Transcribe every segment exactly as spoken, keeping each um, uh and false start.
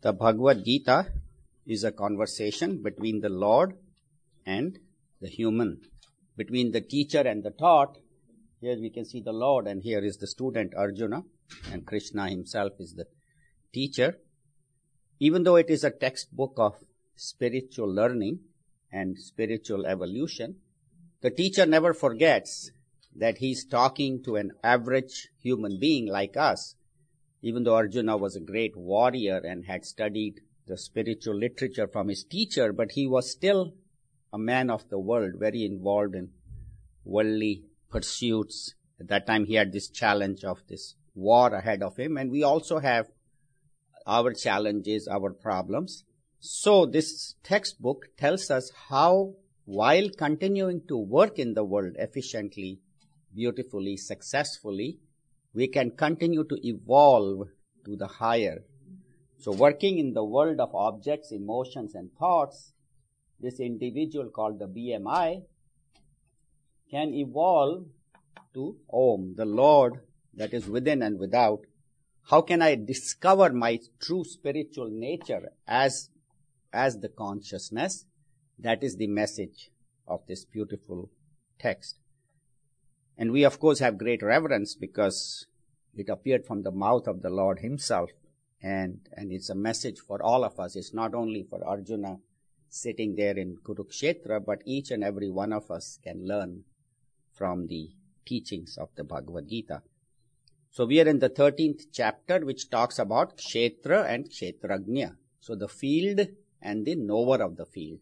The Bhagavad Gita is a conversation between the Lord and the human, between the teacher and the taught. Here we can see the Lord, and here is the student Arjuna, and Krishna himself is the teacher. Even though it is a textbook of spiritual learning and spiritual evolution, the teacher never forgets that he's talking to an average human being like us. Even though Arjuna was a great warrior and had studied the spiritual literature from his teacher, but he was still a man of the world, very involved in worldly pursuits. At that time, he had this challenge of this war ahead of him, and we also have our challenges, our problems. So this textbook tells us how, while continuing to work in the world efficiently, beautifully, successfully, we can continue to evolve to the higher. So working in the world of objects, emotions, and thoughts, this individual called the B M I can evolve to Om, the Lord that is within and without. How can I discover my true spiritual nature as, as the consciousness? That is the message of this beautiful text. And we, of course, have great reverence because it appeared from the mouth of the Lord himself. And, and it's a message for all of us. It's not only for Arjuna sitting there in Kurukshetra, but each and every one of us can learn from the teachings of the Bhagavad Gita. So we are in the thirteenth chapter, which talks about Kshetra and Kshetrajna. So the field and the knower of the field.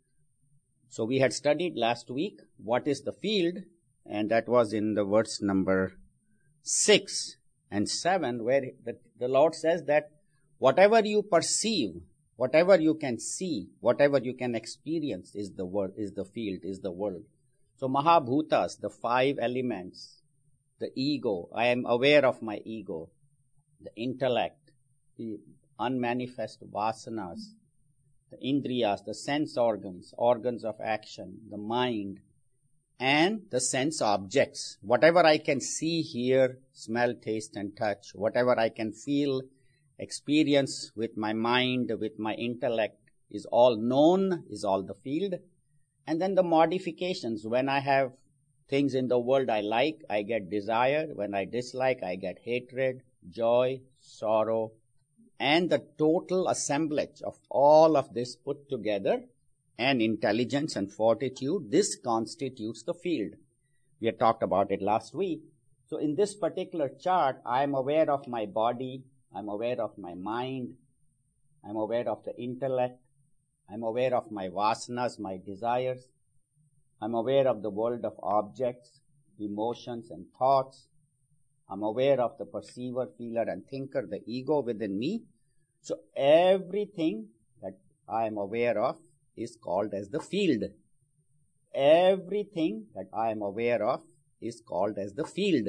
So we had studied last week what is the field, and that was in the verse number six and seven, where the, the Lord says that whatever you perceive, whatever you can see, whatever you can experience is the world, is the field, is the world. So Mahabhutas, the five elements, the ego, I am aware of my ego, the intellect, the unmanifest vasanas, the indriyas, the sense organs, organs of action, the mind, and the sense objects. Whatever I can see, hear, smell, taste, and touch, whatever I can feel, experience with my mind, with my intellect, is all known, is all the field. And then the modifications. When I have things in the world I like, I get desire. When I dislike, I get hatred, joy, sorrow, and the total assemblage of all of this put together, and intelligence and fortitude, this constitutes the field. We had talked about it last week. So in this particular chart, I am aware of my body, I'm aware of my mind, I'm aware of the intellect, I'm aware of my vasanas, my desires, I'm aware of the world of objects, emotions, and thoughts. I'm aware of the perceiver, feeler, and thinker, the ego within me. So everything that I am aware of is called as the field. Everything that I am aware of is called as the field,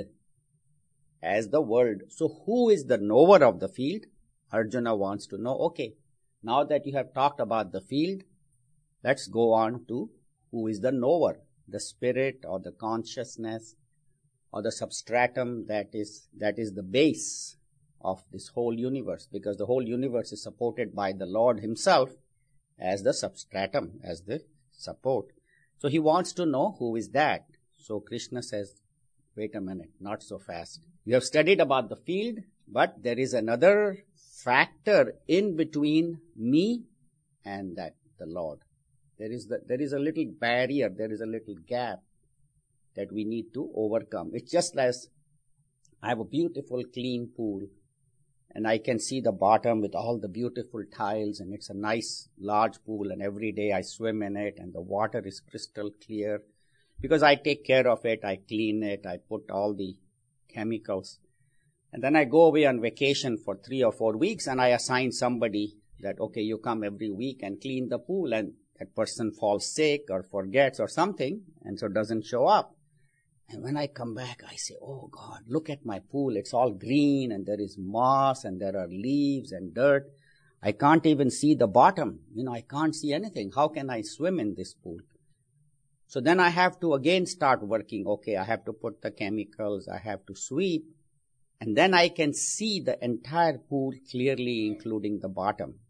as the world. So who is the knower of the field? Arjuna wants to know, okay, now that you have talked about the field, let's go on to who is the knower, the spirit or the consciousness or the substratum that is, that is the base of this whole universe, because the whole universe is supported by the Lord himself as the substratum, as the support. So he wants to know who is that. So Krishna says, wait a minute, not so fast. You have studied about the field, but there is another factor in between me and that, the Lord. There is the, there is a little barrier, there is a little gap that we need to overcome. It's just as I have a beautiful clean pool, and I can see the bottom with all the beautiful tiles, and it's a nice large pool, and every day I swim in it, and the water is crystal clear because I take care of it, I clean it, I put all the chemicals. And then I go away on vacation for three or four weeks, and I assign somebody that, okay, you come every week and clean the pool, and that person falls sick or forgets or something, and so doesn't show up. And when I come back, I say, oh God, look at my pool. It's all green, and there is moss, and there are leaves and dirt. I can't even see the bottom. You know, I can't see anything. How can I swim in this pool? So then I have to again start working. Okay, I have to put the chemicals. I have to sweep. And then I can see the entire pool clearly, including the bottom.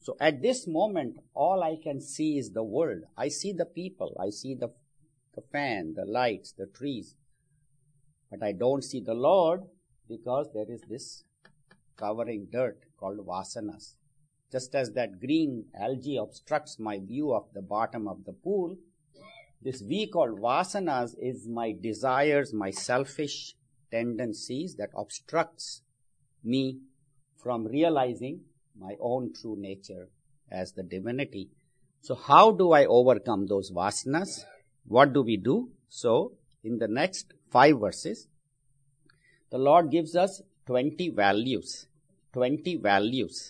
So at this moment, all I can see is the world. I see the people. I see the, the fan, the lights, the trees. But I don't see the Lord because there is this covering dirt called vasanas. Just as that green algae obstructs my view of the bottom of the pool, this V called vasanas is my desires, my selfish tendencies that obstructs me from realizing my own true nature as the divinity. So how do I overcome those vasanas? What do we do? So in the next five verses, the Lord gives us twenty values. twenty values.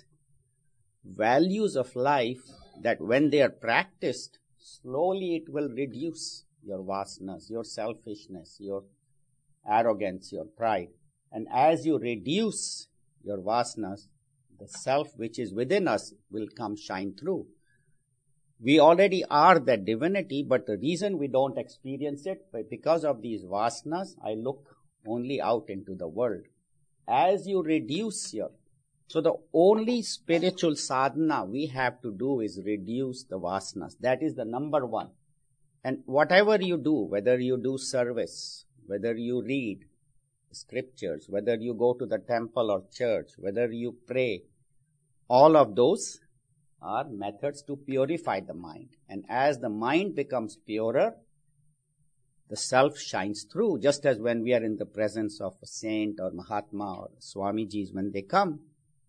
Values of life that when they are practiced, slowly it will reduce your vasanas, your selfishness, your arrogance, your pride. And as you reduce your vasanas, the self which is within us will come shine through. We already are that divinity, but the reason we don't experience it, because of these vasanas, I look only out into the world. As you reduce your So the only spiritual sadhana we have to do is reduce the vasanas. That is the number one. And whatever you do, whether you do service, whether you read scriptures, whether you go to the temple or church, whether you pray, all of those are methods to purify the mind. And as the mind becomes purer, the self shines through. Just as when we are in the presence of a saint or Mahatma or Swamijis, when they come,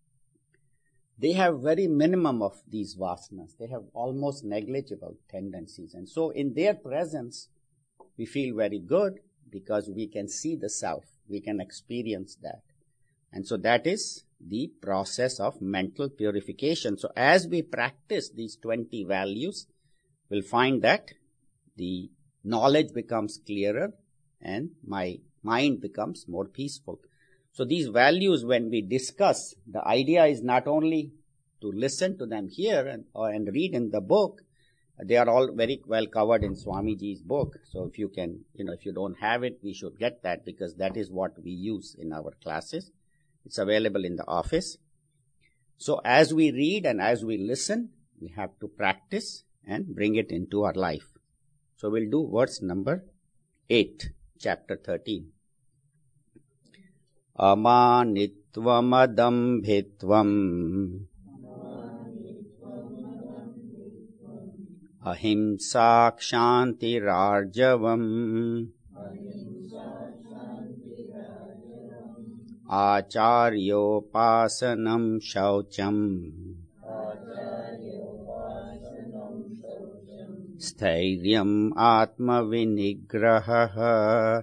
they have very minimum of these vasanas. They have almost negligible tendencies. And so in their presence, we feel very good because we can see the self. We can experience that. And so that is the process of mental purification. So as we practice these twenty values, we'll find that the knowledge becomes clearer and my mind becomes more peaceful. So these values, when we discuss, the idea is not only to listen to them here and, or, and read in the book. They are all very well covered in Swamiji's book. So if you can, you know, if you don't have it, we should get that because that is what we use in our classes. It's available in the office. So as we read and as we listen, we have to practice and bring it into our life. So we'll do verse number eight, chapter thirteen. Amanitvam adambhitvam ahimsa kshantirarjavam acharyopasanam shaucham स्थैर्यम् आत्मविनिग्रहः.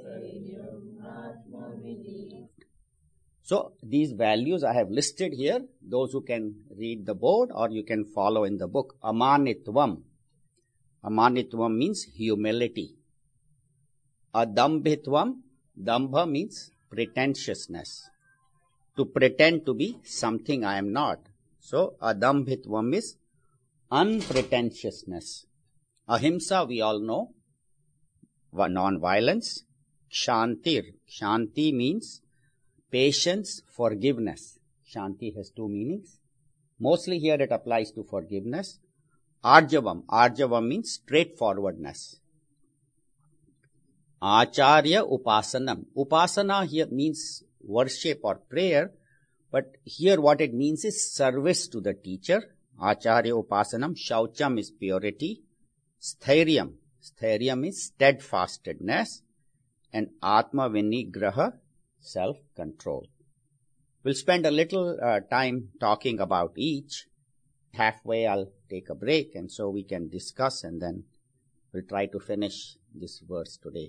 So these values I have listed here, those who can read the board or you can follow in the book. Amanitvam. Amanitvam means humility. Adambhitvam, dambha means pretentiousness. To pretend to be something I am not. So adambhitvam is unpretentiousness. Ahimsa, we all know, non-violence. Kshantir, Kshanti means patience, forgiveness. Shanti has two meanings. Mostly here it applies to forgiveness. Arjavam, Arjavam means straightforwardness. Acharya upasanam. Upasana here means worship or prayer, but here what it means is service to the teacher. Acharya upasanam. Shaucham is purity. Sthairiyam. Sthairiyam is steadfastness. And Atma Vinigraha, self-control. We'll spend a little uh, time talking about each. Halfway I'll take a break and so we can discuss and then we'll try to finish this verse today.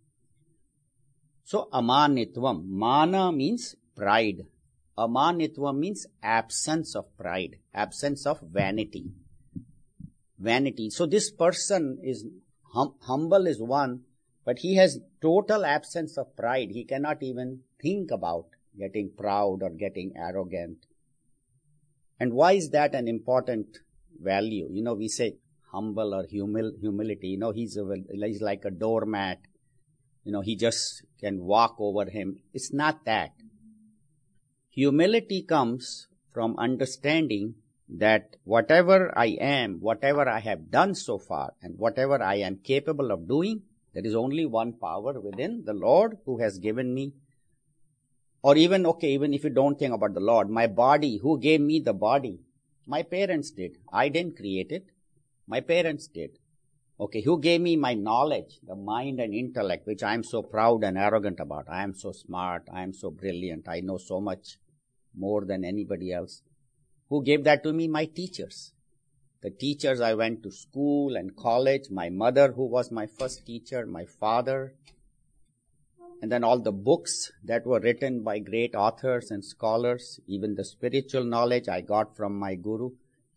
So amanitvam. Mana means pride. Amanitvam means absence of pride, absence of vanity. Vanity. So this person is hum- humble is one, but he has total absence of pride. He cannot even think about getting proud or getting arrogant. And why is that an important value? You know, we say humble or humil- humility. You know, he's, a, he's like a doormat. You know, he just can walk over him. It's not that. Humility comes from understanding that whatever I am, whatever I have done so far, and whatever I am capable of doing, there is only one power within, the Lord, who has given me. Or even, okay, even if you don't think about the Lord, my body, who gave me the body? My parents did. I didn't create it. My parents did. Okay, who gave me my knowledge, the mind and intellect, which I am so proud and arrogant about? I am so smart. I am so brilliant. I know so much more than anybody else. Who gave that to me? My teachers. The teachers I went to school and college, my mother who was my first teacher, my father, and then all the books that were written by great authors and scholars, even the spiritual knowledge I got from my guru.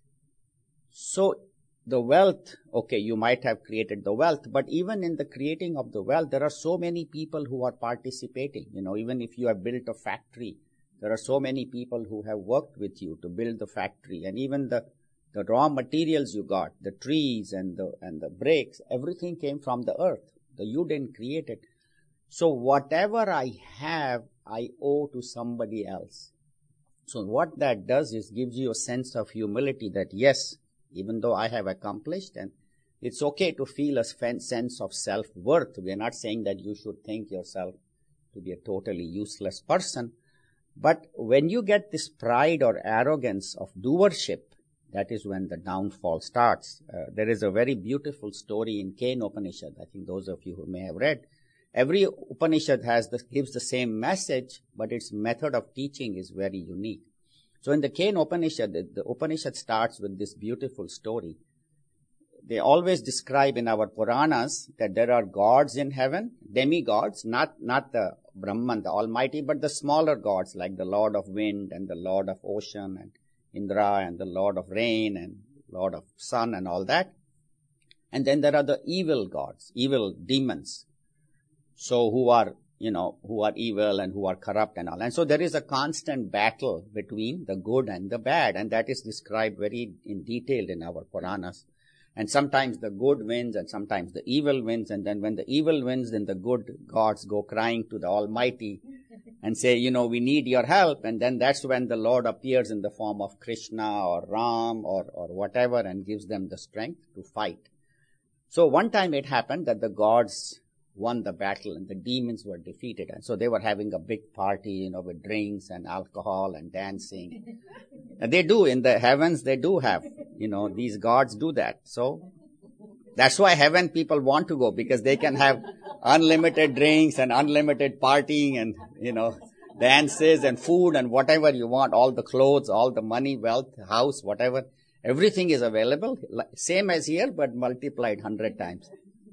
So the wealth, okay, you might have created the wealth, but even in the creating of the wealth, there are so many people who are participating. You know, even if you have built a factory, there are so many people who have worked with you to build the factory, and even the, the raw materials you got, the trees and the and the bricks, everything came from the earth. The you didn't create it. So whatever I have, I owe to somebody else. So what that does is gives you a sense of humility that yes, even though I have accomplished, and it's okay to feel a sense of self-worth. We are not saying that you should think yourself to be a totally useless person. But when you get this pride or arrogance of doership, that is when the downfall starts. Uh, there is a very beautiful story in Kena Upanishad. I think those of you who may have read. Every Upanishad has the, gives the same message, but its method of teaching is very unique. So in the Kena Upanishad, the, the Upanishad starts with this beautiful story. They always describe in our Puranas that there are gods in heaven, demigods, not, not the Brahman, the Almighty, but the smaller gods like the Lord of Wind and the Lord of Ocean and Indra and the Lord of Rain and Lord of Sun and all that. And then there are the evil gods, evil demons. So who are, you know, who are evil and who are corrupt and all. And so there is a constant battle between the good and the bad, and that is described very in detail in our Puranas. And sometimes the good wins and sometimes the evil wins, and then when the evil wins, then the good gods go crying to the Almighty and say, you know, we need your help. And then that's when the Lord appears in the form of Krishna or Ram or, or whatever and gives them the strength to fight. So one time it happened that the gods won the battle and the demons were defeated. And so they were having a big party, you know, with drinks and alcohol and dancing. And they do in the heavens, they do have, you know, these gods do that. So that's why heaven people want to go, because they can have unlimited drinks and unlimited partying and, you know, dances and food and whatever you want, all the clothes, all the money, wealth, house, whatever. Everything is available. Same as here, but multiplied hundred times.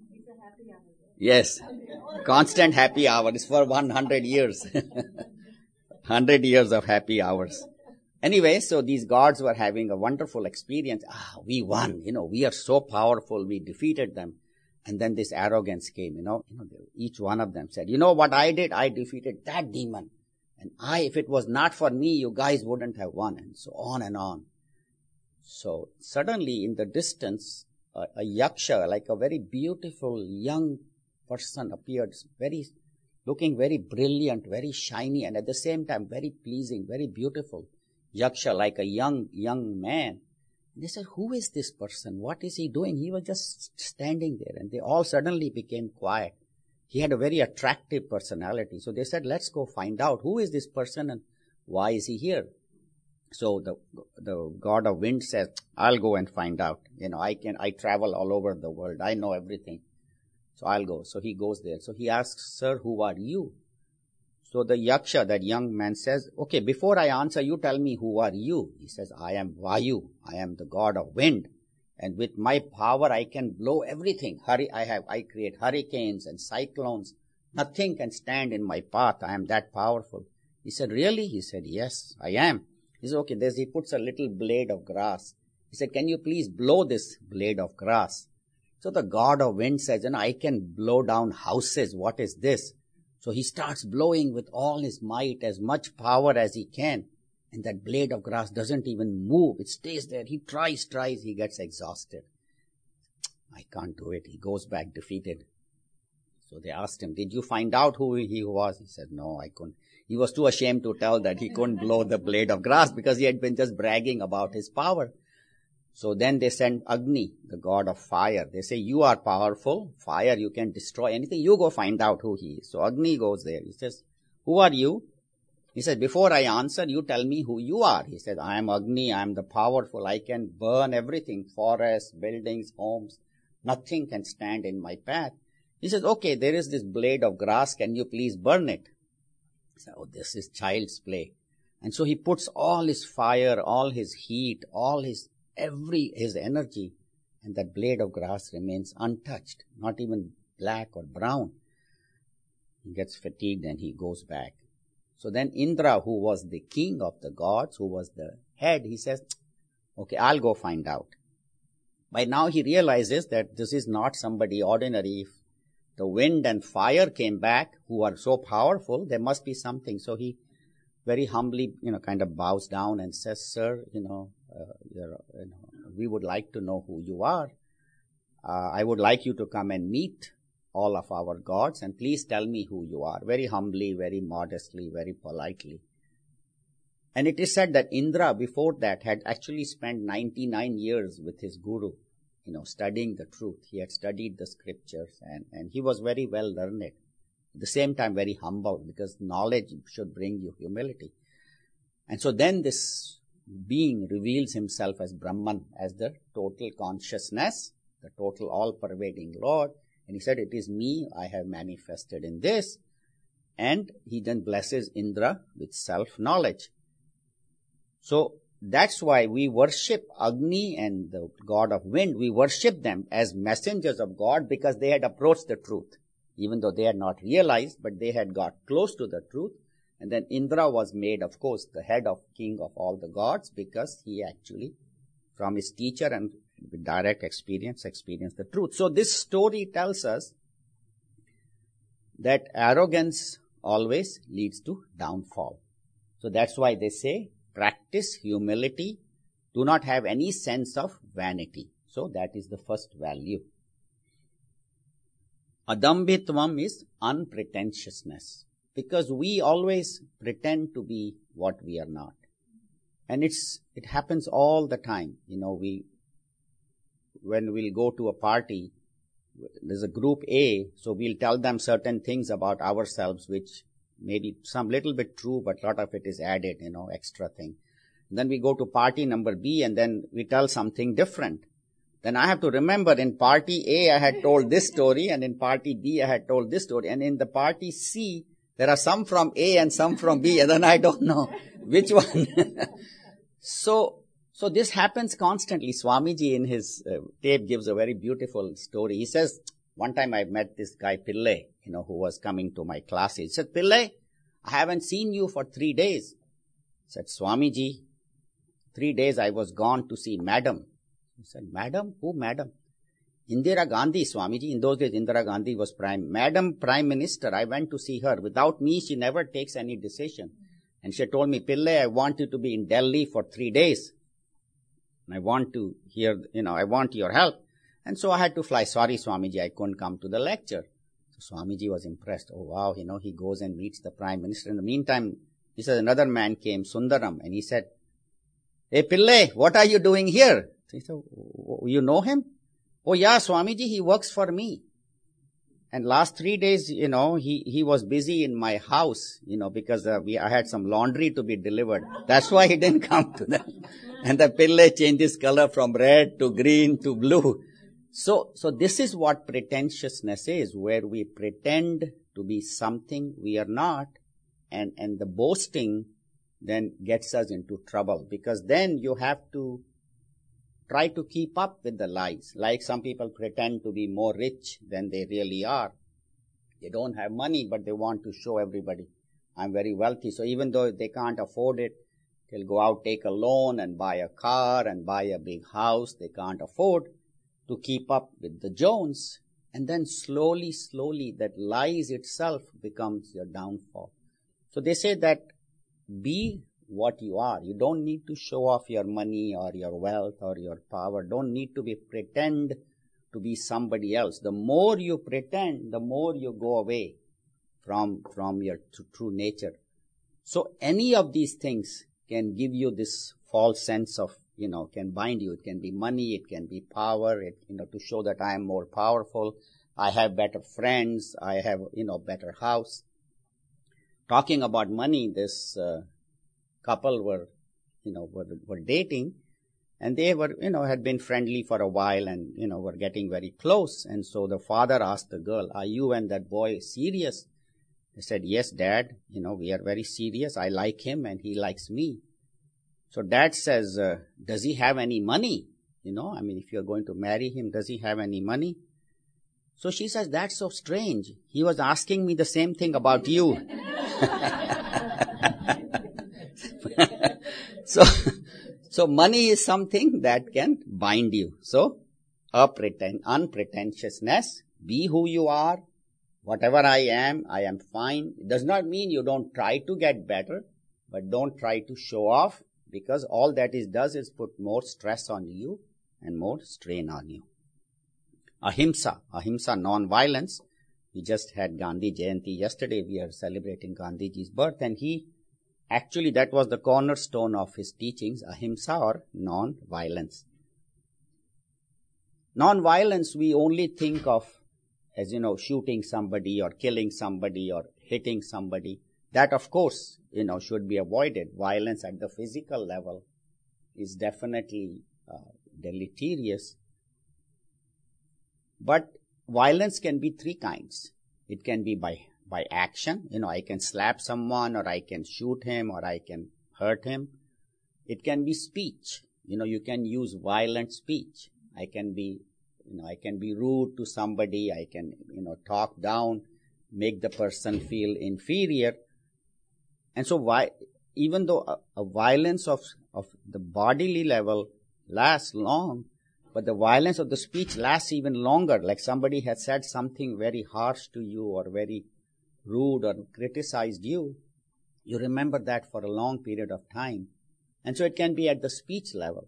Yes, constant happy hours for one hundred years. one hundred years of happy hours. Anyway, so these gods were having a wonderful experience. Ah, we won, you know, we are so powerful, we defeated them. And then this arrogance came, you know, you know, each one of them said, you know what I did? I defeated that demon. And I, if it was not for me, you guys wouldn't have won. And so on and on. So suddenly in the distance, a, a yaksha, like a very beautiful young person appeared, very, looking very brilliant, very shiny, and at the same time very pleasing, very beautiful. Yaksha, like a young, young man. And they said, who is this person? What is he doing? He was just standing there, and they all suddenly became quiet. He had a very attractive personality. So they said, let's go find out who is this person and why is he here? So the, the god of wind says, I'll go and find out. You know, I can, I travel all over the world. I know everything. So I'll go. So he goes there. So he asks, sir, who are you? So the yaksha, that young man, says, okay, before I answer, you tell me who are you? He says, I am Vayu. I am the god of wind. And with my power, I can blow everything. Hurry, I have, I create hurricanes and cyclones. Nothing can stand in my path. I am that powerful. He said, really? He said, yes, I am. He said, okay, there's, he puts a little blade of grass. He said, can you please blow this blade of grass? So the god of wind says, you know, I can blow down houses. What is this? So he starts blowing with all his might, as much power as he can. And that blade of grass doesn't even move. It stays there. He tries, tries. He gets exhausted. I can't do it. He goes back defeated. So they asked him, did you find out who he was? He said, no, I couldn't. He was too ashamed to tell that he couldn't blow the blade of grass because he had been just bragging about his power. So then they sent Agni, the god of fire. They say, you are powerful. Fire, you can destroy anything. You go find out who he is. So Agni goes there. He says, who are you? He says, before I answer, you tell me who you are. He says, I am Agni. I am the powerful. I can burn everything. Forests, buildings, homes. Nothing can stand in my path. He says, okay, there is this blade of grass. Can you please burn it? He said, oh, this is child's play. And so he puts all his fire, all his heat, all his every his energy, and that blade of grass remains untouched, not even black or brown. He gets fatigued and he goes back. So then Indra, who was the king of the gods, who was the head, he says, okay, I'll go find out. By now he realizes that this is not somebody ordinary. If the wind and fire came back, who are so powerful, there must be something. So he very humbly, you know, kind of bows down and says, sir, you know, uh, you're, you know, we would like to know who you are. Uh, I would like you to come and meet all of our gods, and please tell me who you are. Very humbly, very modestly, very politely. And it is said that Indra, before that, had actually spent ninety-nine years with his guru, you know, studying the truth. He had studied the scriptures, and, and he was very well learned. At the same time, very humble, because knowledge should bring you humility. And so then this being reveals himself as Brahman, as the total consciousness, the total all-pervading Lord. And he said, it is me, I have manifested in this. And he then blesses Indra with self-knowledge. So that's why we worship Agni and the god of wind. We worship them as messengers of God because they had approached the truth. Even though they had not realized, but they had got close to the truth. And then Indra was made, of course, the head of king of all the gods because he actually, from his teacher and with direct experience, experienced the truth. So this story tells us that arrogance always leads to downfall. So that's why they say, practice humility, do not have any sense of vanity. So that is the first value. Adambhitvam is unpretentiousness, because we always pretend to be what we are not. And it's it happens all the time. You know, we when we'll go to a party, there's a group A, so we'll tell them certain things about ourselves, which maybe some little bit true, but a lot of it is added, you know, extra thing. And then we go to party number B, and then we tell something different. Then I have to remember, in party A, I had told this story, and in party B, I had told this story. And in the party C, there are some from A and some from B, and then I don't know which one. so, so this happens constantly. Swamiji in his uh, tape gives a very beautiful story. He says, one time I met this guy Pillai, you know, who was coming to my class. He said, Pillai, I haven't seen you for three days. I said, Swamiji, three days I was gone to see Madam. He said, Madam? Who Madam? Indira Gandhi, Swamiji. In those days, Indira Gandhi was prime. Madam Prime Minister, I went to see her. Without me, she never takes any decision. And she told me, Pillai, I want you to be in Delhi for three days. And I want to hear, you know, I want your help. And so I had to fly. Sorry, Swamiji, I couldn't come to the lecture. So Swamiji was impressed. Oh, wow, you know, he goes and meets the Prime Minister. In the meantime, he said, another man came, Sundaram, and he said, hey, Pillai, what are you doing here? He said, you know him? Oh, yeah, Swamiji, he works for me. And last three days, you know, he, he was busy in my house, you know, because uh, we, I had some laundry to be delivered. That's why he didn't come to that. And the Pillai changed his color from red to green to blue. So, so this is what pretentiousness is, where we pretend to be something we are not, and, and the boasting then gets us into trouble, because then you have to try to keep up with the lies. Like some people pretend to be more rich than they really are. They don't have money, but they want to show everybody, I'm very wealthy. So even though they can't afford it, they'll go out, take a loan and buy a car and buy a big house they can't afford to keep up with the Jones. And then slowly, slowly, that lies itself becomes your downfall. So they say that be what you are. You don't need to show off your money or your wealth or your power. Don't need to be pretend to be somebody else. The more you pretend, the more you go away from, from your t- true nature. So any of these things can give you this false sense of, you know, can bind you. It can be money, it can be power, it, you know, to show that I am more powerful, I have better friends, I have, you know, better house. Talking about money, this uh, couple were, you know, were, were dating, and they were, you know, had been friendly for a while and, you know, were getting very close. And so the father asked the girl, are you and that boy serious? They said, yes, Dad, you know, we are very serious. I like him and he likes me. So Dad says, uh, does he have any money? You know, I mean, if you're going to marry him, does he have any money? So she says, that's so strange. He was asking me the same thing about you. so, so money is something that can bind you. So, a pretend, unpretentiousness, be who you are, whatever I am, I am fine. It does not mean you don't try to get better, but don't try to show off, because all that is does is put more stress on you and more strain on you. Ahimsa, ahimsa, non-violence. We just had Gandhi Jayanti yesterday. We are celebrating Gandhiji's birth, and he actually, that was the cornerstone of his teachings, ahimsa or non-violence. Non-violence we only think of as, you know, shooting somebody or killing somebody or hitting somebody. That, of course, you know, should be avoided. Violence at the physical level is definitely uh, deleterious. But violence can be three kinds. It can be by, by action. You know, I can slap someone, or I can shoot him, or I can hurt him. It can be speech. You know, you can use violent speech. I can be, you know, I can be rude to somebody. I can, you know, talk down, make the person feel inferior. And so why, even though a, a violence of, of the bodily level lasts long, but the violence of the speech lasts even longer. Like somebody has said something very harsh to you or very rude or criticized you, you remember that for a long period of time. And so it can be at the speech level.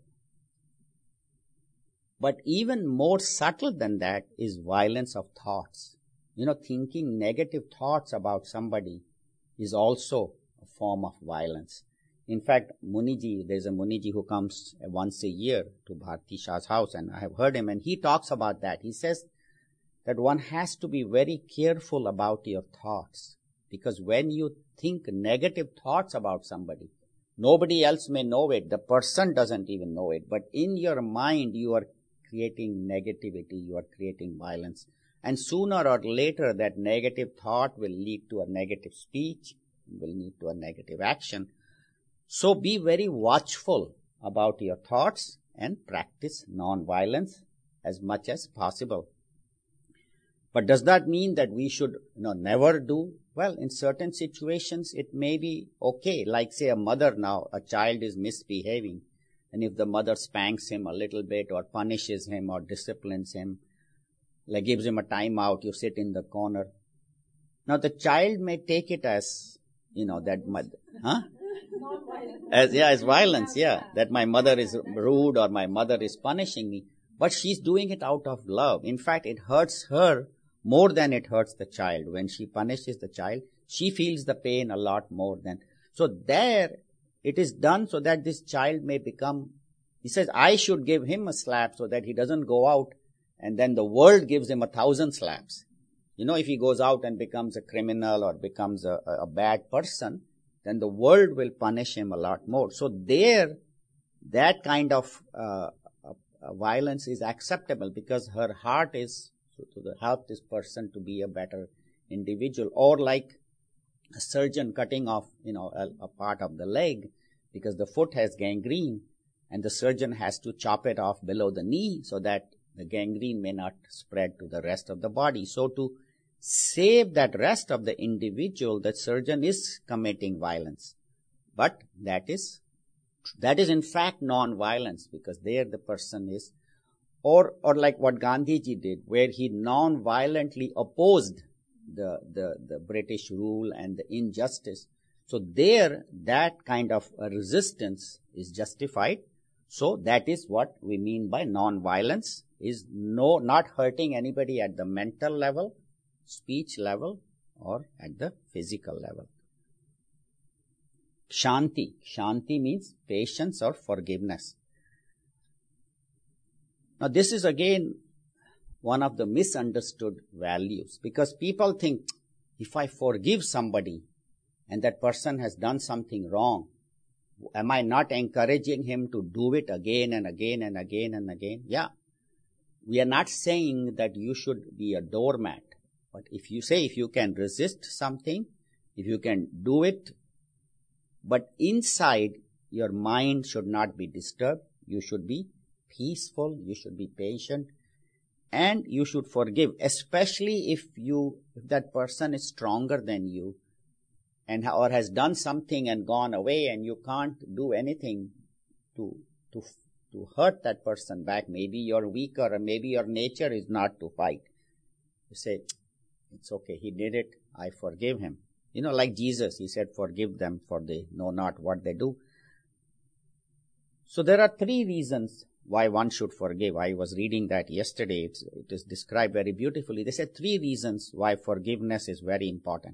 But even more subtle than that is violence of thoughts. You know, thinking negative thoughts about somebody is also a form of violence. In fact, Muniji, there's a Muniji who comes once a year to Bharti Shah's house, and I have heard him, and he talks about that. He says that one has to be very careful about your thoughts, because when you think negative thoughts about somebody, nobody else may know it, the person doesn't even know it, but in your mind you are creating negativity, you are creating violence. And sooner or later that negative thought will lead to a negative speech, will lead to a negative action. So be very watchful about your thoughts and practice non-violence as much as possible. But does that mean that we should, you know, never do? Well, in certain situations it may be okay. Like say a mother now, a child is misbehaving, and if the mother spanks him a little bit or punishes him or disciplines him, like gives him a time out, you sit in the corner. Now the child may take it as, you know, that mother, huh? As, yeah, as violence, yeah. That my mother is rude or my mother is punishing me. But she's doing it out of love. In fact, it hurts her more than it hurts the child. When she punishes the child, she feels the pain a lot more than. So there, it is done so that this child may become, he says, I should give him a slap so that he doesn't go out and then the world gives him a thousand slaps. You know, if he goes out and becomes a criminal or becomes a, a bad person, then the world will punish him a lot more. So there, that kind of uh, uh, violence is acceptable because her heart is to, to help this person to be a better individual. Or like a surgeon cutting off, you know, a, a part of the leg because the foot has gangrene, and the surgeon has to chop it off below the knee so that the gangrene may not spread to the rest of the body. So to save that rest of the individual, the surgeon is committing violence. But that is, that is in fact non-violence, because there the person is, or, or like what Gandhiji did, where he non-violently opposed the, the, the British rule and the injustice. So there, that kind of a resistance is justified. So that is what we mean by non-violence, is no, not hurting anybody at the mental level, speech level, or at the physical level. Shanti. Shanti means patience or forgiveness. Now this is again one of the misunderstood values, because people think, if I forgive somebody and that person has done something wrong, am I not encouraging him to do it again and again and again and again? Yeah. We are not saying that you should be a doormat. But if you say, if you can resist something, if you can do it, but inside your mind should not be disturbed, you should be peaceful, you should be patient, and you should forgive, especially if you, if that person is stronger than you and or has done something and gone away and you can't do anything to, to, to hurt that person back. Maybe you're weaker, or maybe your nature is not to fight. You say, it's okay, he did it, I forgive him. You know, like Jesus, he said, forgive them, for they know not what they do. So there are three reasons why one should forgive. I was reading that yesterday. It's, it is described very beautifully. They said three reasons why forgiveness is very important.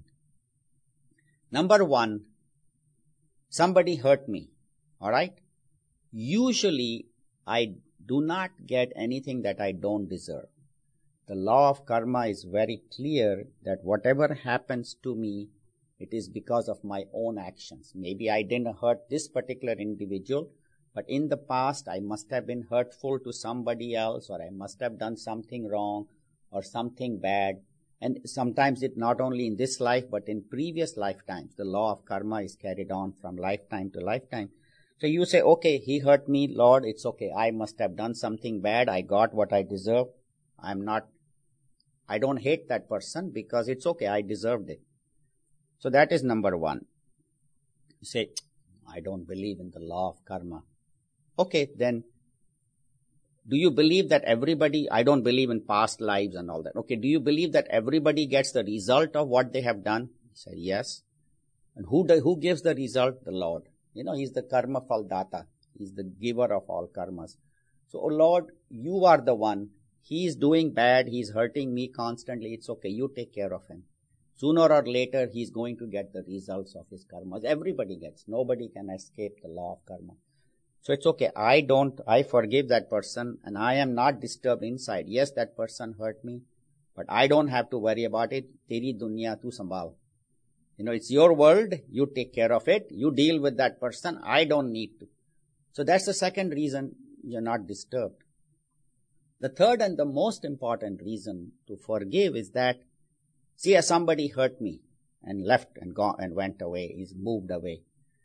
Number one, somebody hurt me. All right? Usually, I do not get anything that I don't deserve. The law of karma is very clear that whatever happens to me, it is because of my own actions. Maybe I didn't hurt this particular individual, but in the past, I must have been hurtful to somebody else, or I must have done something wrong or something bad. And sometimes it not only in this life, but in previous lifetimes. The law of karma is carried on from lifetime to lifetime. So you say, okay, he hurt me, Lord, it's okay. I must have done something bad. I got what I deserve. I'm not, I don't hate that person because it's okay. I deserved it. So that is number one. You say, I don't believe in the law of karma. Okay, then, do you believe that everybody, I don't believe in past lives and all that. Okay, do you believe that everybody gets the result of what they have done? He said, yes. And who do, who gives the result? The Lord. You know, He's the karma phal data. He's the giver of all karmas. So, oh Lord, you are the one. He is doing bad. He's hurting me constantly. It's okay. You take care of him. Sooner or later, he's going to get the results of his karmas. Everybody gets. Nobody can escape the law of karma. So it's okay. I don't, I forgive that person and I am not disturbed inside. Yes, that person hurt me, but I don't have to worry about it. Teri dunya tu sambhal. You know, it's your world. You take care of it. You deal with that person. I don't need to. So that's the second reason you're not disturbed. The third and the most important reason to forgive is that, see, somebody hurt me and left and gone and went away. He's moved away.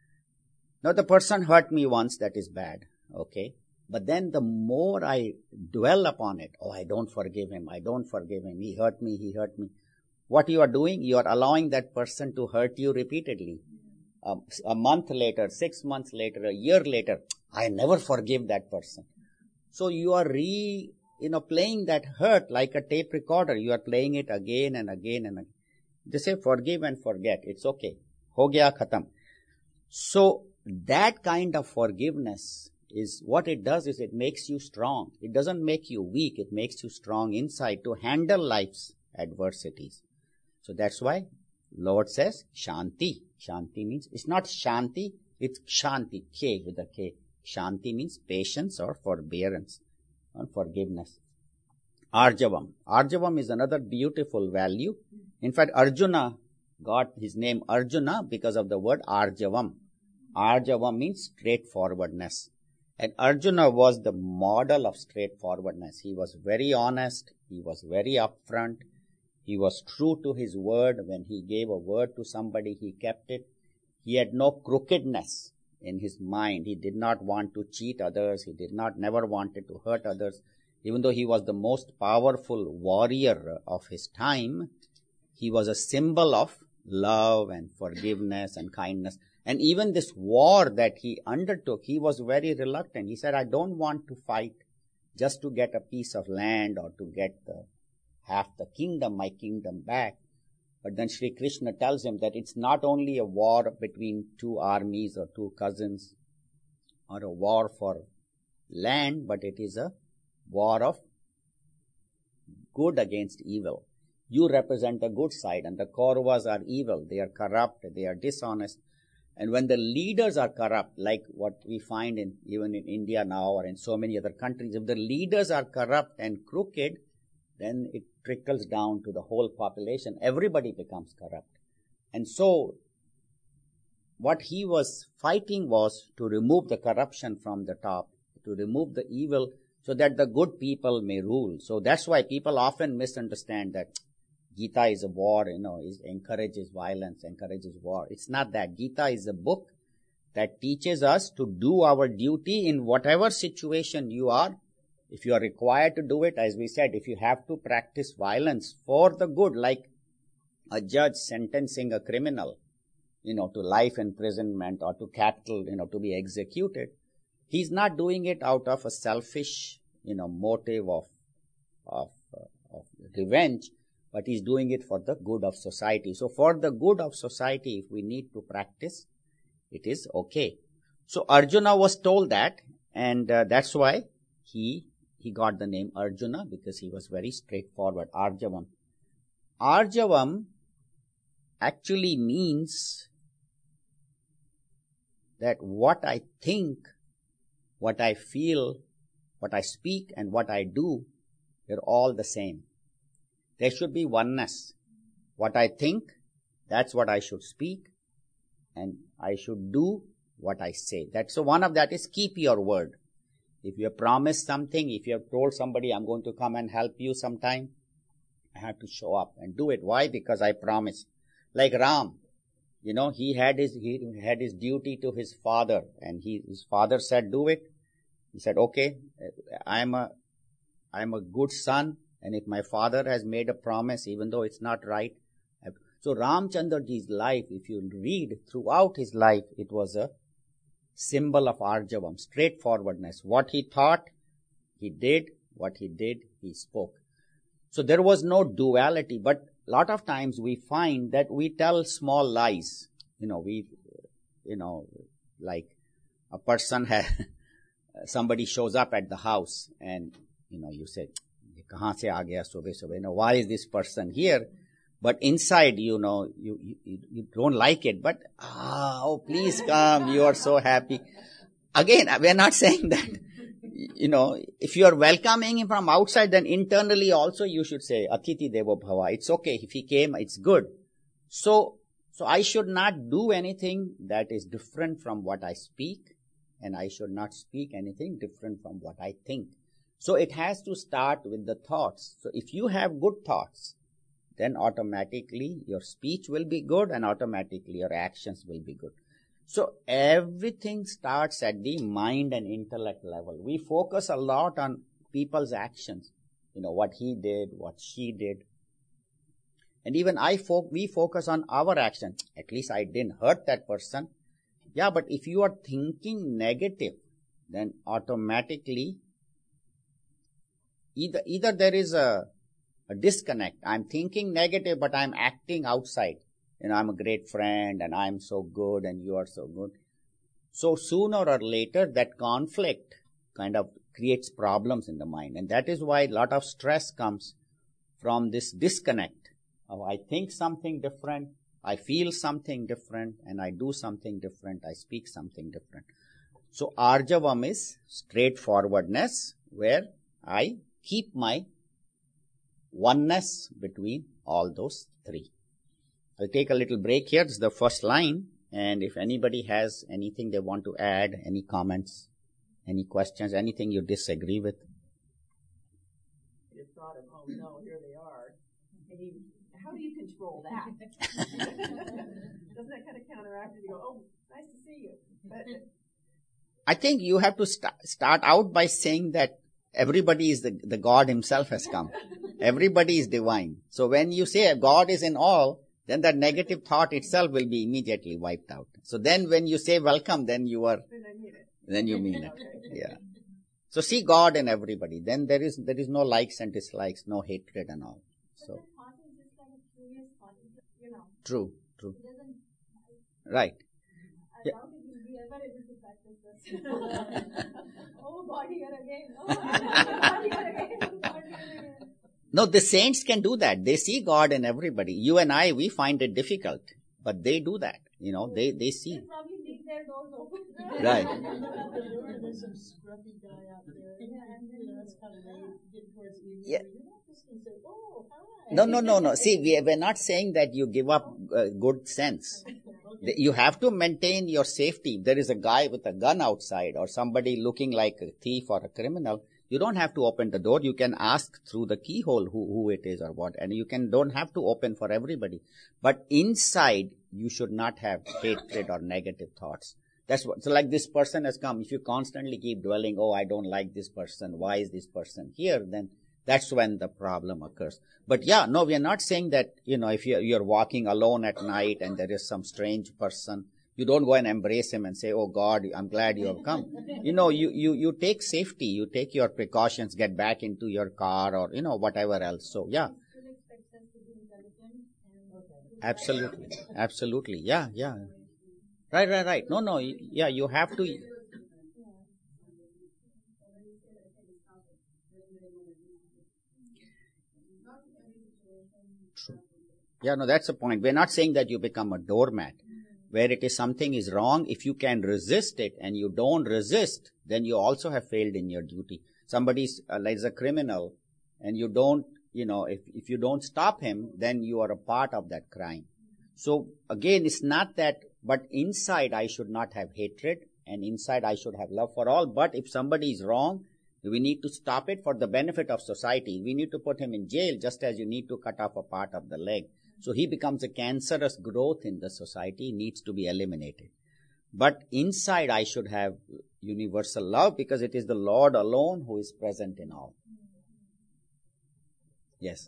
Now, the person hurt me once, that is bad, okay? But then the more I dwell upon it, oh, I don't forgive him, I don't forgive him, he hurt me, he hurt me. What you are doing, you are allowing that person to hurt you repeatedly. Um, a month later, six months later, a year later, I never forgive that person. So you are re, you know, playing that hurt like a tape recorder. You are playing it again and again and again. They say forgive and forget. It's okay. Ho gaya khatam. So, that kind of forgiveness is what it does is it makes you strong. It doesn't make you weak. It makes you strong inside to handle life's adversities. So that's why Lord says Shanti. Shanti means, it's not Shanti, it's Shanti, K with a K. Shanti means patience or forbearance or forgiveness. Arjavam. Arjavam is another beautiful value. In fact, Arjuna got his name Arjuna because of the word Arjavam. Arjavam means straightforwardness. And Arjuna was the model of straightforwardness. He was very honest. He was very upfront. He was true to his word. When he gave a word to somebody, he kept it. He had no crookedness in his mind. He did not want to cheat others. He did not, never wanted to hurt others. Even though he was the most powerful warrior of his time, he was a symbol of love and forgiveness and kindness. And even this war that he undertook, he was very reluctant. He said, I don't want to fight just to get a piece of land or to get the, half the kingdom, my kingdom back. But then Sri Krishna tells him that it's not only a war between two armies or two cousins or a war for land, but it is a war of good against evil. You represent the good side and the Kauravas are evil. They are corrupt. They are dishonest. And when the leaders are corrupt, like what we find in even in India now or in so many other countries, if the leaders are corrupt and crooked, then it trickles down to the whole population. Everybody becomes corrupt. And so, what he was fighting was to remove the corruption from the top, to remove the evil so that the good people may rule. So that's why people often misunderstand that Gita is a war, you know, it encourages violence, encourages war. It's not that. Gita is a book that teaches us to do our duty in whatever situation you are. If you are required to do it, as we said, if you have to practice violence for the good, like a judge sentencing a criminal, you know, to life imprisonment or to capital, you know, to be executed, he's not doing it out of a selfish, you know, motive of, of, uh, of revenge, but he's doing it for the good of society. So for the good of society, if we need to practice, it is okay. So Arjuna was told that, and uh, that's why he he got the name Arjuna, because he was very straightforward. Arjavam. Arjavam actually means that what I think, what I feel, what I speak, and what I do, they're all the same. There should be oneness. What I think, that's what I should speak, and I should do what I say. That's so one of that is keep your word. If you have promised something, if you have told somebody, I'm going to come and help you sometime, I have to show up and do it. Why? Because I promised. Like Ram, you know, he had his he had his duty to his father, and he his father said, do it. He said, okay, I'm a I'm a good son. And if my father has made a promise, even though it's not right. So Ramchandraji's life, if you read throughout his life, it was a symbol of Arjavam, straightforwardness. What he thought, he did. What he did, he spoke. So there was no duality. But a lot of times we find that we tell small lies. You know, we, you know, like a person has, somebody shows up at the house and, you know, you say, Kahan se aa gaya subah subah? You know, why is this person here? But inside, you know, you, you, you don't like it. But, ah, oh, please come. You are so happy. Again, we're not saying that, you know, if you are welcoming him from outside, then internally also you should say, Atiti Devo Bhava. It's okay. If he came, it's good. So, so I should not do anything that is different from what I speak, and I should not speak anything different from what I think. So it has to start with the thoughts. So if you have good thoughts, then automatically your speech will be good and automatically your actions will be good. So everything starts at the mind and intellect level. We focus a lot on people's actions. You know, what he did, what she did. And even I fo- we focus on our action. At least I didn't hurt that person. Yeah, but if you are thinking negative, then automatically Either, either there is a, a disconnect. I'm thinking negative, but I'm acting outside. You know, I'm a great friend and I'm so good and you are so good. So sooner or later, that conflict kind of creates problems in the mind. And that is why a lot of stress comes from this disconnect. Oh, I think something different, I feel something different, and I do something different, I speak something different. So Arjavam is straightforwardness, where I keep my oneness between all those three. I'll take a little break here. This is the first line. And if anybody has anything they want to add, any comments, any questions, anything you disagree with. I just thought of, oh no, here they are. And you, how do you control that? Doesn't that kind of counteract it? You go, oh, nice to see you. But I think you have to st- start out by saying that everybody is the, the God himself has come. Everybody is divine. So when you say God is in all, then that negative thought itself will be immediately wiped out. So then when you say welcome, then you are, then I mean it. then you mean it. Okay. Yeah. So see God in everybody. Then there is, there is no likes and dislikes, no hatred and all. So. But thought is just like a curious thought, you know. True, true. It doesn't, Right. I Yeah. doubt it will be ever able to practice this. Oh, body here again. Oh, body here again. Body here again. No, the saints can do that. They see God in everybody. You and I, we find it difficult, but they do that. You know, they, they see. They probably leave their doors open. Right. There's some scruffy guy out there. Yeah, and you know, it's kind of late, getting towards evening. Yeah. You're not just going to say, oh, hi. No, no, no, no. See, we, we're not saying that you give up uh, good sense. Okay. You have to maintain your safety. If there is a guy with a gun outside or somebody looking like a thief or a criminal, you don't have to open the door. You can ask through the keyhole who, who it is or what. And you can don't have to open for everybody. But inside, you should not have hatred or negative thoughts. That's what, so like this person has come. If you constantly keep dwelling, oh, I don't like this person. Why is this person here? Then that's when the problem occurs. But yeah, no, we are not saying that, you know, if you're, you're walking alone at night and there is some strange person, you don't go and embrace him and say, oh God, I'm glad you have come. You know, you, you, you take safety, you take your precautions, get back into your car or, you know, whatever else. So yeah. Still expects us to be intelligent and Absolutely. Absolutely. Yeah, yeah. Right, right, right. No, no. Yeah, you have to. True. Yeah, no, that's the point. We're not saying that you become a doormat. Where it is something is wrong, if you can resist it and you don't resist, then you also have failed in your duty. Somebody's uh, like a criminal and you don't, you know, if, if you don't stop him, then you are a part of that crime. So again, it's not that, but inside I should not have hatred and inside I should have love for all. But if somebody is wrong, we need to stop it for the benefit of society. We need to put him in jail just as you need to cut off a part of the leg. So he becomes a cancerous growth in the society, needs to be eliminated. But inside I should have universal love because it is the Lord alone who is present in all. Yes.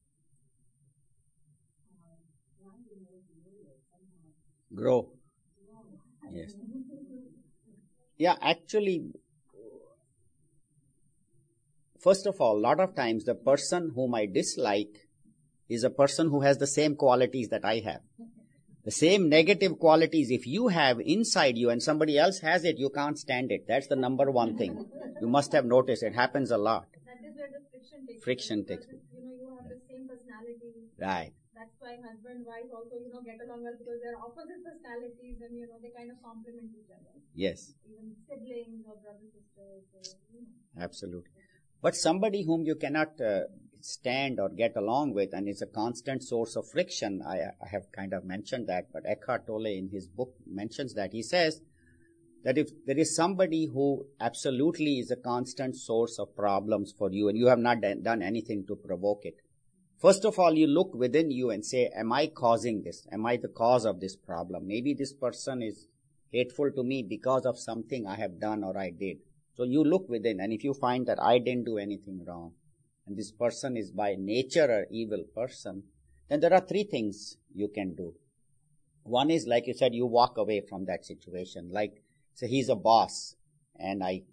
Grow. Yes. Yeah, actually, first of all, a lot of times the person whom I dislike is a person who has the same qualities that I have. The same negative qualities, if you have inside you and somebody else has it, you can't stand it. That's the number one thing. You must have noticed it happens a lot. that is where the friction takes Friction place. takes Because, You know, you have the same personality. Right. That's why husband, wife also, you know, get along well because they're opposite personalities and, you know, they kind of complement each other. Yes. Even siblings or brother, sisters. Or, you know. Absolutely. But somebody whom you cannot uh, stand or get along with and is a constant source of friction, I, I have kind of mentioned that, but Eckhart Tolle in his book mentions that. He says that if there is somebody who absolutely is a constant source of problems for you and you have not done anything to provoke it, first of all, you look within you and say, am I causing this? Am I the cause of this problem? Maybe this person is hateful to me because of something I have done or I did. So you look within, and if you find that I didn't do anything wrong, and this person is by nature an evil person, then there are three things you can do. One is, like you said, you walk away from that situation. Like, say he's a boss, and I,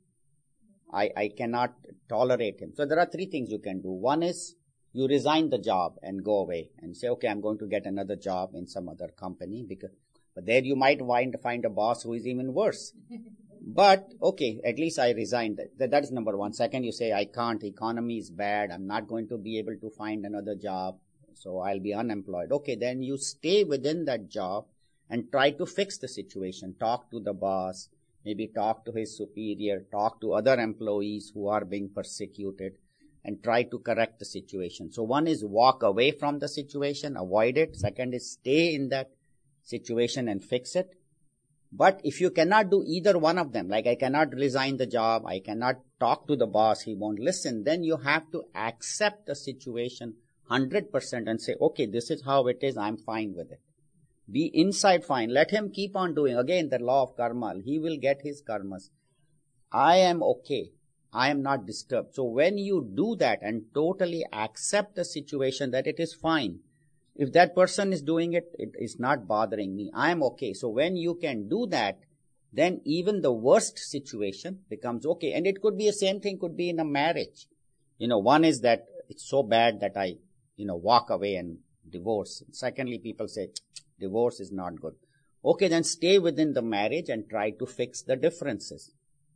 I, I cannot tolerate him. So there are three things you can do. One is, you resign the job and go away and say, okay, I'm going to get another job in some other company, because, but there you might find, find a boss who is even worse. But, okay, at least I resigned. That, that is number one. Second, you say, I can't, economy is bad, I'm not going to be able to find another job, so I'll be unemployed. Okay, then you stay within that job and try to fix the situation. Talk to the boss, maybe talk to his superior, talk to other employees who are being persecuted, and try to correct the situation. So one is walk away from the situation, avoid it. Second is stay in that situation and fix it. But if you cannot do either one of them, like I cannot resign the job, I cannot talk to the boss, he won't listen, then you have to accept the situation one hundred percent and say, okay, this is how it is, I'm fine with it. Be inside fine. Let him keep on doing. Again, the law of karma, he will get his karmas. I am okay. I am not disturbed. So when you do that and totally accept the situation that it is fine, if that person is doing it, it is not bothering me. I am okay. So when you can do that, then even the worst situation becomes okay. And it could be the same thing, could be in a marriage. You know, one is that it's so bad that I, you know, walk away and divorce. Secondly, people say, divorce is not good. Okay, then stay within the marriage and try to fix the differences.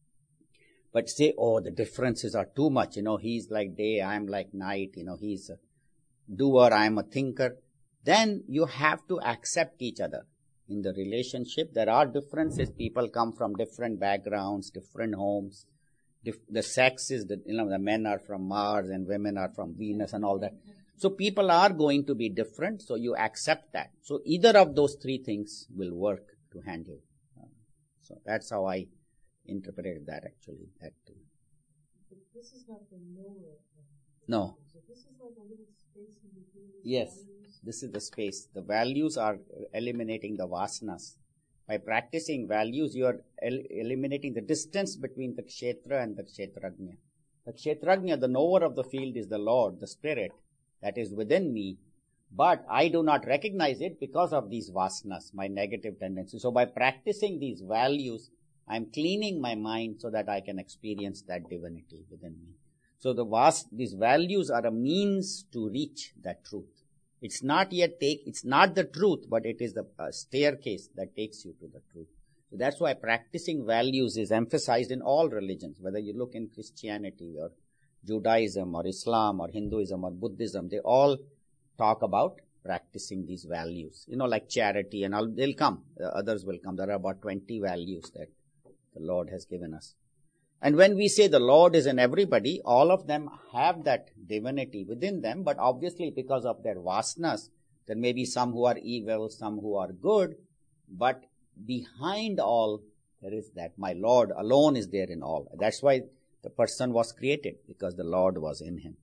But say, oh, the differences are too much. You know, he's like day, I'm like night. You know, he's a doer, I'm a thinker. Then you have to accept each other. in the relationship. There are differences. People come from different backgrounds, different homes. Dif- the sex is, the, you know, the men are from Mars and women are from Venus and all that. So people are going to be different, so you accept that. So either of those three things will work to handle. Uh, so that's how I interpreted that actually. That, uh, But this is not the knower. no. So this is like a little space in between these Yes, values. this is the space. The values are eliminating the vasanas. By practicing values, you are el- eliminating the distance between the kshetra and the kshetrajna. The kshetrajna, the knower of the field, is the Lord, the Spirit that is within me. But I do not recognize it because of these vasanas, my negative tendencies. So by practicing these values, I am cleaning my mind so that I can experience that divinity within me. So the vast, these values are a means to reach that truth. It's not yet take, it's not the truth, but it is the uh, staircase that takes you to the truth. So that's why practicing values is emphasized in all religions, whether you look in Christianity or Judaism or Islam or Hinduism or Buddhism, they all talk about practicing these values. You know, like charity and all, they'll come, uh, others will come. There are about twenty values that the Lord has given us. And when we say the Lord is in everybody, all of them have that divinity within them, but obviously because of their vasanas, there may be some who are evil, some who are good, but behind all, there is that my Lord alone is there in all. That's why the person was created, because the Lord was in him.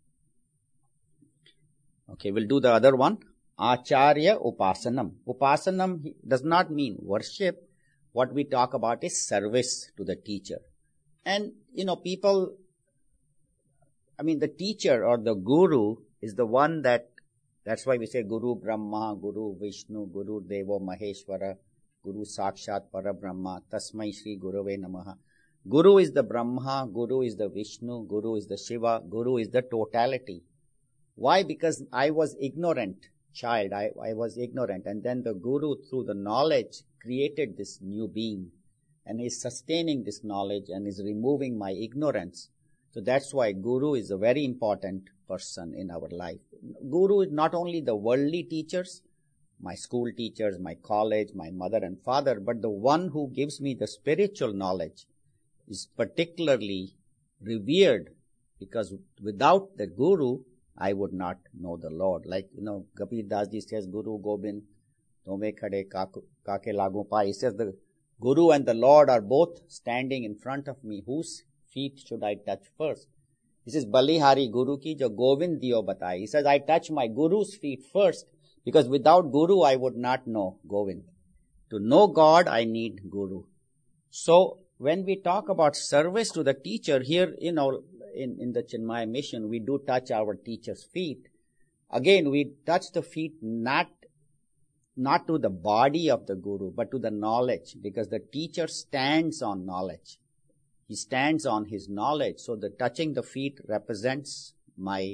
Okay, we'll do the other one. Acharya Upasanam. Upasanam does not mean worship. What we talk about is service to the teacher. And, you know, people, I mean, the teacher or the guru is the one that, that's why we say Guru Brahma, Guru Vishnu, Guru Devo Maheshwara, Guru Sakshat Parabrahma, Tasmai Shri Gurave Namaha. Guru is the Brahma, Guru is the Vishnu, Guru is the Shiva, Guru is the totality. Why? Because I was ignorant child, I, I was ignorant, and then the Guru through the knowledge created this new being and is sustaining this knowledge and is removing my ignorance. So that's why Guru is a very important person in our life. Guru is not only the worldly teachers, my school teachers, my college, my mother and father, but the one who gives me the spiritual knowledge is particularly revered, because without the Guru, I would not know the Lord. Like, you know, Kabir Das ji says, Guru Gobind, Tome Khade Kake Lagu Pa. He says the Guru and the Lord are both standing in front of me. Whose feet should I touch first? He says, Balihari Guru ki jo Govind diyo batai. He says, I touch my Guru's feet first, because without Guru, I would not know Govind. To know God, I need Guru. So, when we talk about service to the teacher, here, you know, in, in the Chinmaya mission, we do touch our teacher's feet. Again, we touch the feet not, not to the body of the Guru, but to the knowledge, because the teacher stands on knowledge. He stands on his knowledge. So the touching the feet represents my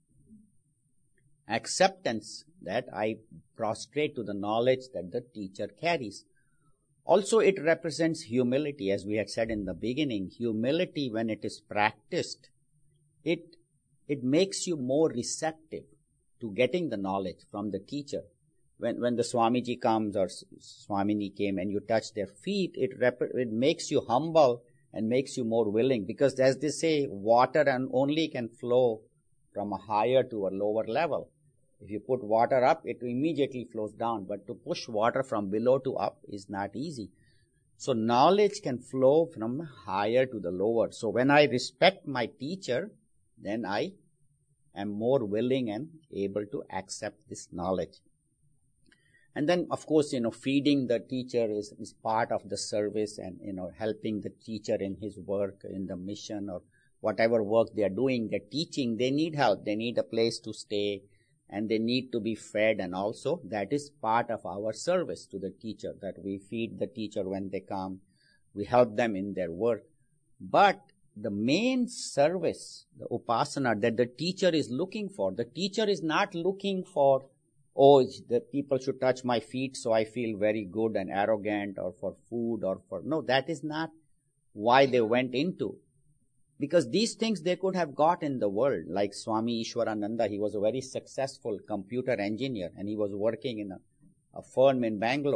acceptance that I prostrate to the knowledge that the teacher carries. Also, it represents humility, as we had said in the beginning. Humility, when it is practiced, it, it makes you more receptive to getting the knowledge from the teacher. When, when the Swamiji comes or Swamini came and you touch their feet, it, rep- it makes you humble and makes you more willing, because as they say, water and only can flow from a higher to a lower level. If you put water up, it immediately flows down, but to push water from below to up is not easy. So knowledge can flow from higher to the lower. So when I respect my teacher, then I am more willing and able to accept this knowledge. And then, of course, you know, feeding the teacher is, is part of the service, and, you know, helping the teacher in his work, in the mission or whatever work they are doing, they're teaching, they need help. They need a place to stay and they need to be fed. And also that is part of our service to the teacher, that we feed the teacher when they come. We help them in their work. But the main service, the upasana that the teacher is looking for, the teacher is not looking for, oh, the people should touch my feet so I feel very good and arrogant, or for food, or for, no, that is not why they went into. Because these things they could have got in the world. Like Swami Ishwarananda, he was a very successful computer engineer and he was working in a, a firm in Bangalore.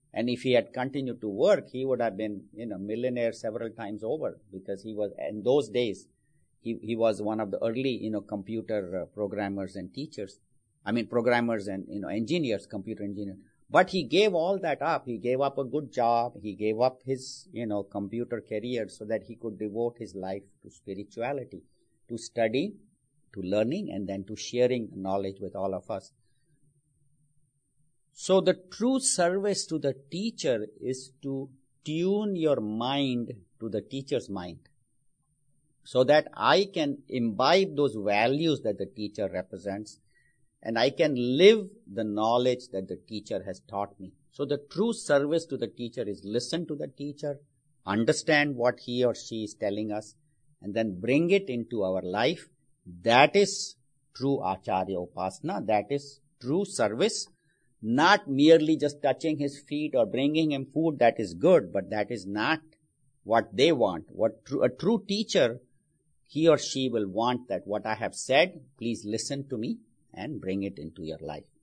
And if he had continued to work, he would have been, you know, millionaire several times over, because he was, in those days, he, he was one of the early, you know, computer uh, programmers and teachers. I mean, programmers and, you know, engineers, computer engineers. But he gave all that up. He gave up a good job. He gave up his, you know, computer career so that he could devote his life to spirituality, to study, to learning, and then to sharing knowledge with all of us. So the true service to the teacher is to tune your mind to the teacher's mind, so that I can imbibe those values that the teacher represents, and I can live the knowledge that the teacher has taught me. So the true service to the teacher is listen to the teacher, understand what he or she is telling us, and then bring it into our life. That is true Acharya Upasana. That is true service. Not merely just touching his feet or bringing him food. That is good, but that is not what they want. What tr- a true teacher, he or she will want that what I have said, please listen to me and bring it into your life.